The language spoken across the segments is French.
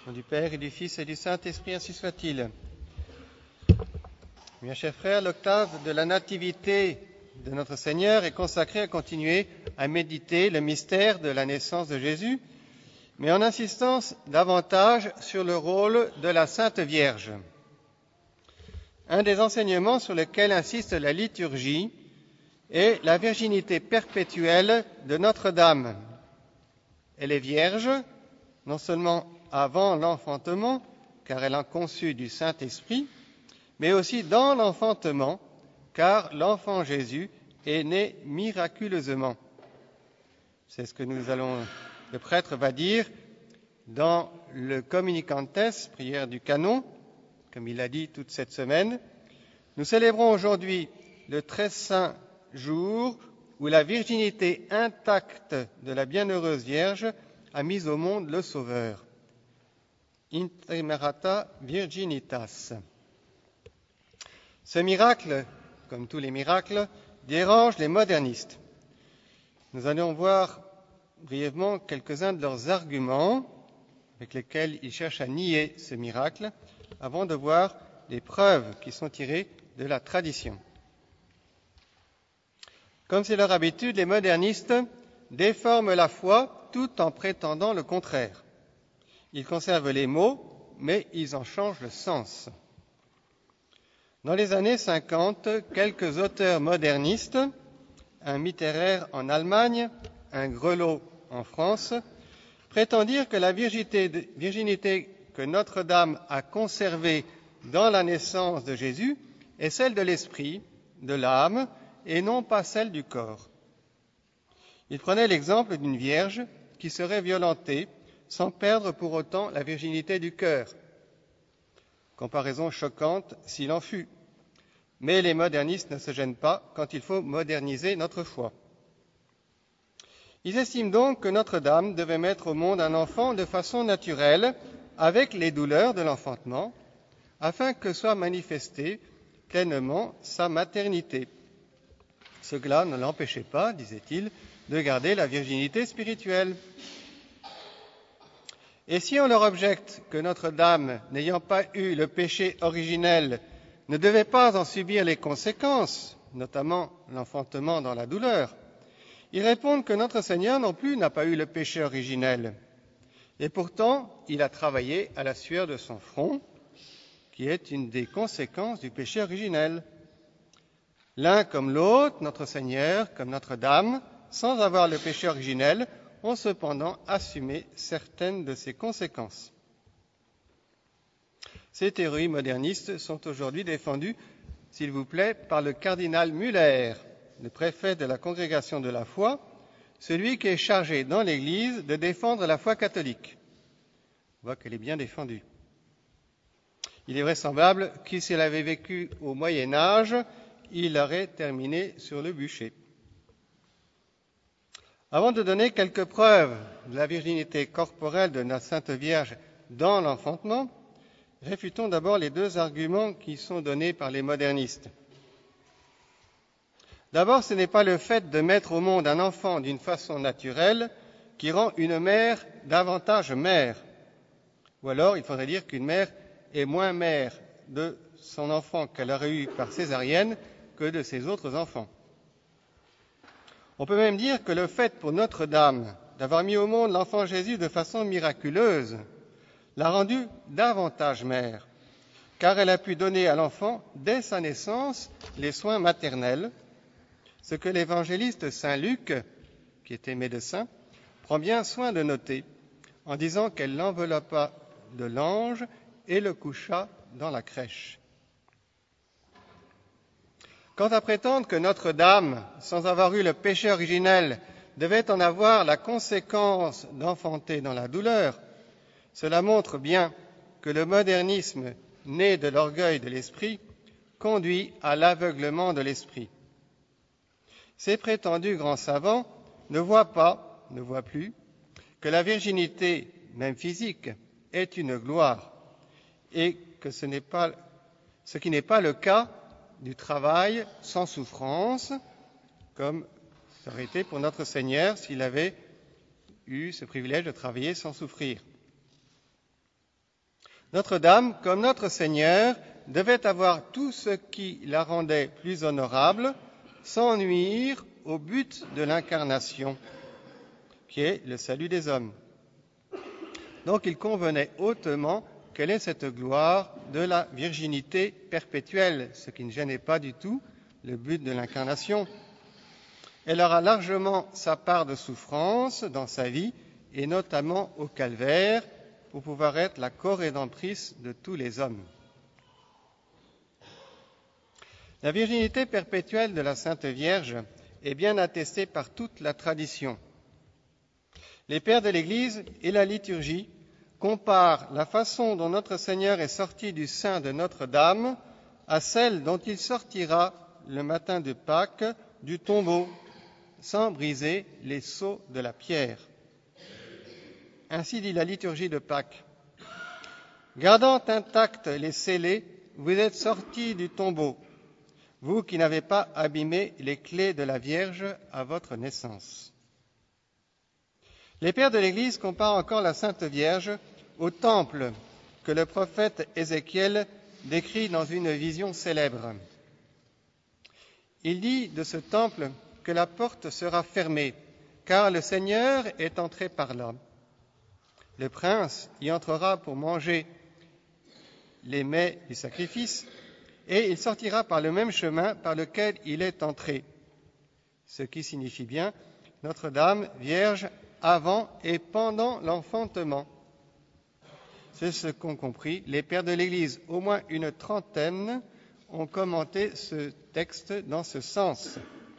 Au nom du Père et du Fils et du Saint-Esprit, ainsi soit-il. Bien chers frères, l'octave de la Nativité de notre Seigneur est consacrée à continuer à méditer le mystère de la naissance de Jésus, mais en insistant davantage sur le rôle de la Sainte Vierge. Un des enseignements sur lesquels insiste la liturgie est la virginité perpétuelle de Notre-Dame. Elle est vierge, non seulement avant l'enfantement, car elle a conçu du Saint-Esprit, mais aussi dans l'enfantement, car l'enfant Jésus est né miraculeusement. C'est ce que le prêtre va dire dans le Communicantes, prière du canon, comme il l'a dit toute cette semaine. Nous célébrons aujourd'hui le très saint jour où la virginité intacte de la bienheureuse Vierge a mis au monde le Sauveur. Intemerata virginitas. Ce miracle, comme tous les miracles, dérange les modernistes. Nous allons voir brièvement quelques-uns de leurs arguments avec lesquels ils cherchent à nier ce miracle, avant de voir les preuves qui sont tirées de la tradition. Comme c'est leur habitude, les modernistes déforment la foi tout en prétendant le contraire. Ils conservent les mots, mais ils en changent le sens. Dans les années 50, quelques auteurs modernistes, un Mitterer en Allemagne, un Grelot en France, prétendirent que la virginité que Notre-Dame a conservée dans la naissance de Jésus est celle de l'esprit, de l'âme, et non pas celle du corps. Ils prenaient l'exemple d'une vierge qui serait violentée sans perdre pour autant la virginité du cœur. Comparaison choquante s'il en fut. Mais les modernistes ne se gênent pas quand il faut moderniser notre foi. Ils estiment donc que Notre-Dame devait mettre au monde un enfant de façon naturelle, avec les douleurs de l'enfantement, afin que soit manifestée pleinement sa maternité. Cela ne l'empêchait pas, disait-il, de garder la virginité spirituelle. Et si on leur objecte que Notre-Dame, n'ayant pas eu le péché originel, ne devait pas en subir les conséquences, notamment l'enfantement dans la douleur, ils répondent que notre Seigneur non plus n'a pas eu le péché originel. Et pourtant, il a travaillé à la sueur de son front, qui est une des conséquences du péché originel. L'un comme l'autre, notre Seigneur comme Notre-Dame, sans avoir le péché originel, ont cependant assumé certaines de ses conséquences. Ces théories modernistes sont aujourd'hui défendues, s'il vous plaît, par le cardinal Müller, le préfet de la Congrégation de la foi, celui qui est chargé dans l'Église de défendre la foi catholique. On voit qu'elle est bien défendue. Il est vraisemblable que s'il avait vécu au Moyen Âge, il aurait terminé sur le bûcher. Avant de donner quelques preuves de la virginité corporelle de la Sainte Vierge dans l'enfantement, réfutons d'abord les deux arguments qui sont donnés par les modernistes. D'abord, ce n'est pas le fait de mettre au monde un enfant d'une façon naturelle qui rend une mère davantage mère. Ou alors, il faudrait dire qu'une mère est moins mère de son enfant qu'elle aurait eu par césarienne que de ses autres enfants. On peut même dire que le fait pour Notre-Dame d'avoir mis au monde l'enfant Jésus de façon miraculeuse l'a rendue davantage mère, car elle a pu donner à l'enfant, dès sa naissance, les soins maternels, ce que l'évangéliste saint Luc, qui était médecin, prend bien soin de noter, en disant qu'elle l'enveloppa de l'ange et le coucha dans la crèche. Quant à prétendre que Notre-Dame, sans avoir eu le péché originel, devait en avoir la conséquence d'enfanter dans la douleur, cela montre bien que le modernisme, né de l'orgueil de l'esprit, conduit à l'aveuglement de l'esprit. Ces prétendus grands savants ne voient plus, que la virginité, même physique, est une gloire, et que ce qui n'est pas le cas du travail sans souffrance, comme ça aurait été pour notre Seigneur s'il avait eu ce privilège de travailler sans souffrir. Notre-Dame, comme notre Seigneur, devait avoir tout ce qui la rendait plus honorable, sans nuire au but de l'incarnation, qui est le salut des hommes. Donc il convenait hautement qu'elle ait cette gloire de la virginité perpétuelle, ce qui ne gênait pas du tout le but de l'incarnation. Elle aura largement sa part de souffrance dans sa vie, et notamment au calvaire, pour pouvoir être la co-rédemptrice de tous les hommes. La virginité perpétuelle de la Sainte Vierge est bien attestée par toute la tradition. Les pères de l'Église et la liturgie comparent la façon dont notre Seigneur est sorti du sein de Notre-Dame à celle dont il sortira le matin de Pâques du tombeau, sans briser les sceaux de la pierre. Ainsi dit la liturgie de Pâques. Gardant intacts les scellés, vous êtes sortis du tombeau, vous qui n'avez pas abîmé les clés de la Vierge à votre naissance. Les pères de l'Église comparent encore la Sainte Vierge au temple que le prophète Ézéchiel décrit dans une vision célèbre. Il dit de ce temple que la porte sera fermée, car le Seigneur est entré par là. Le prince y entrera pour manger les mets du sacrifice, et il sortira par le même chemin par lequel il est entré. Ce qui signifie bien Notre-Dame Vierge avant et pendant l'enfantement. C'est ce qu'ont compris les pères de l'Église. Au moins une trentaine ont commenté ce texte dans ce sens.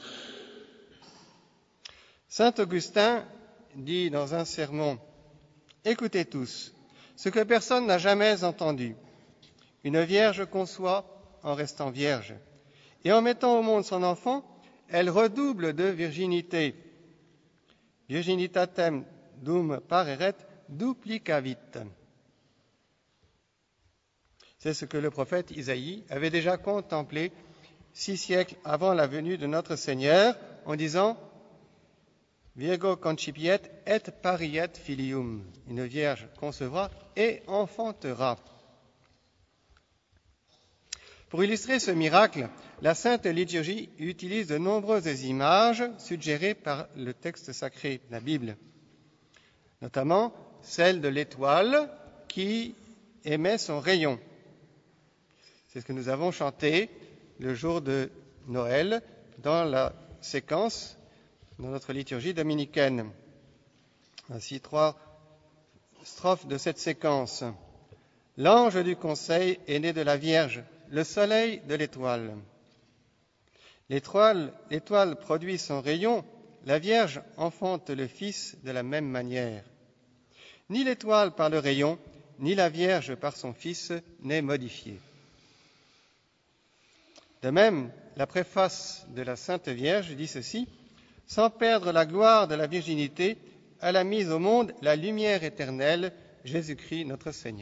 Saint Augustin dit dans un sermon « Écoutez tous, ce que personne n'a jamais entendu. Une vierge conçoit en restant vierge, et en mettant au monde son enfant, elle redouble de virginité. Virginitatem dum pareret duplicavit. » C'est ce que le prophète Isaïe avait déjà contemplé 6 siècles avant la venue de notre Seigneur, en disant « Virgo concipiet et pariet filium » une vierge concevra et enfantera. Pour illustrer ce miracle, la Sainte Liturgie utilise de nombreuses images suggérées par le texte sacré, la Bible, notamment celle de l'étoile qui émet son rayon. C'est ce que nous avons chanté le jour de Noël dans la séquence dans notre liturgie dominicaine. Ainsi, 3 strophes de cette séquence. L'ange du conseil est né de la Vierge, le soleil de l'étoile. L'étoile produit son rayon, la Vierge enfante le Fils de la même manière. Ni l'étoile par le rayon, ni la Vierge par son Fils n'est modifiée. De même, la préface de la Sainte Vierge dit ceci, « Sans perdre la gloire de la virginité, elle a mis au monde la lumière éternelle, Jésus-Christ notre Seigneur. »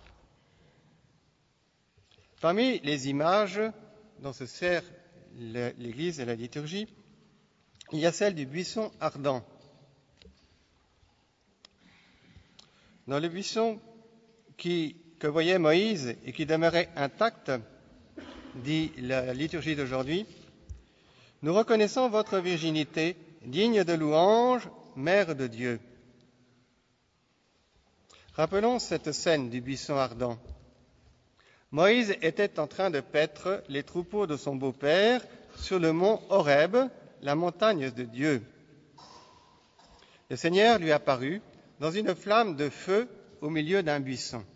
Parmi les images dont se sert l'Église et la liturgie, il y a celle du buisson ardent. Dans le buisson que voyait Moïse et qui demeurait intact, dit la liturgie d'aujourd'hui, « Nous reconnaissons votre virginité, digne de louange, Mère de Dieu. » Rappelons cette scène du buisson ardent. Moïse était en train de paître les troupeaux de son beau-père sur le mont Horeb, la montagne de Dieu. Le Seigneur lui apparut dans une flamme de feu au milieu d'un buisson.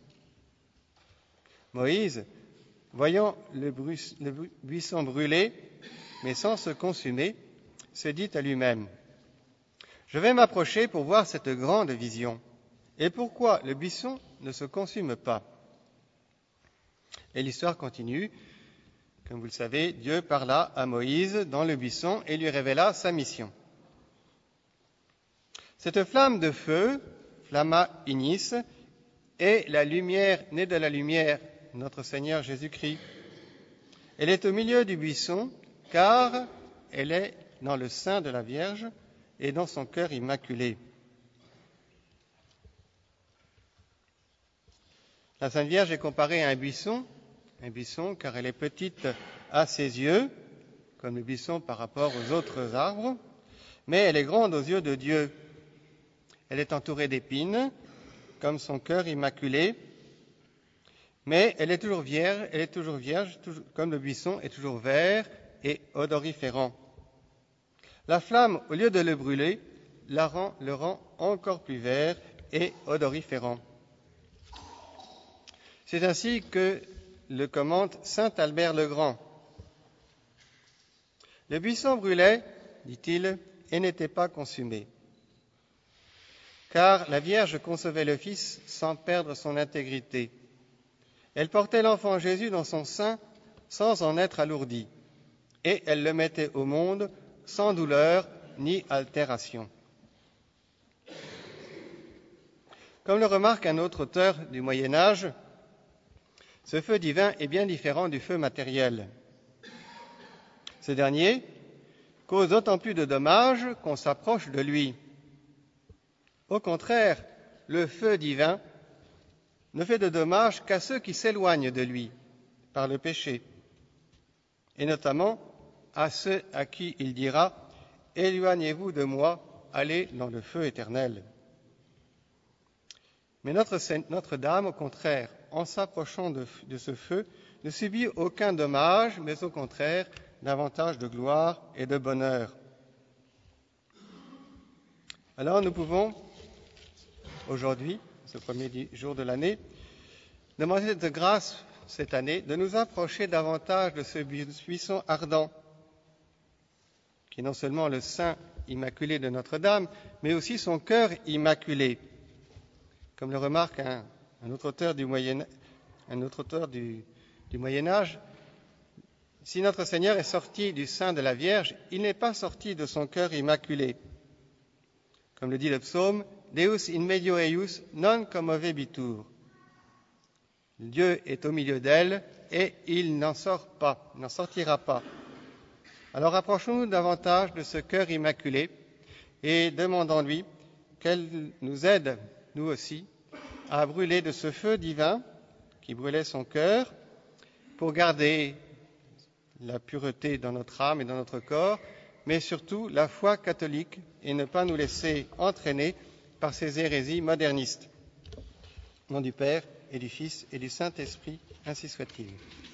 Moïse, voyant le buisson brûler, mais sans se consumer, se dit à lui-même, « Je vais m'approcher pour voir cette grande vision. Et pourquoi le buisson ne se consume pas ?» Et l'histoire continue. Comme vous le savez, Dieu parla à Moïse dans le buisson et lui révéla sa mission. Cette flamme de feu, flamma ignis, est la lumière née de la lumière, notre Seigneur Jésus-Christ. Elle est au milieu du buisson, car elle est dans le sein de la Vierge et dans son cœur immaculé. La Sainte Vierge est comparée à un buisson car elle est petite à ses yeux, comme le buisson par rapport aux autres arbres, mais elle est grande aux yeux de Dieu. Elle est entourée d'épines, comme son cœur immaculé, mais elle est toujours vierge, comme le buisson est toujours vert et odoriférant. La flamme, au lieu de le brûler, le rend encore plus vert et odoriférant. C'est ainsi que le commente saint Albert le Grand. Le buisson brûlait, dit-il, et n'était pas consumé, car la Vierge concevait le Fils sans perdre son intégrité. Elle portait l'enfant Jésus dans son sein sans en être alourdie, et elle le mettait au monde sans douleur ni altération. Comme le remarque un autre auteur du Moyen Âge, ce feu divin est bien différent du feu matériel. Ce dernier cause d'autant plus de dommages qu'on s'approche de lui. Au contraire, le feu divin ne fait de dommages qu'à ceux qui s'éloignent de lui par le péché, et notamment à ceux à qui il dira « Éloignez-vous de moi, allez dans le feu éternel ». Mais Notre-Dame, au contraire, en s'approchant de ce feu, ne subit aucun dommage, mais au contraire, davantage de gloire et de bonheur. Alors nous pouvons, aujourd'hui, ce premier jour de l'année, demander de grâce cette année de nous approcher davantage de ce buisson ardent, qui est non seulement le sein immaculé de Notre-Dame, mais aussi son cœur immaculé. Comme le remarque un autre auteur du Moyen Âge, si notre Seigneur est sorti du sein de la Vierge, il n'est pas sorti de son cœur immaculé. Comme le dit le psaume, Deus in medio eius non commovebitur. Dieu est au milieu d'elle et il n'en sortira pas. Alors approchons-nous davantage de ce cœur immaculé et demandons-lui qu'elle nous aide, nous aussi, à brûler de ce feu divin qui brûlait son cœur pour garder la pureté dans notre âme et dans notre corps, mais surtout la foi catholique et ne pas nous laisser entraîner par ces hérésies modernistes. Au nom du Père et du Fils et du Saint-Esprit, ainsi soit-il.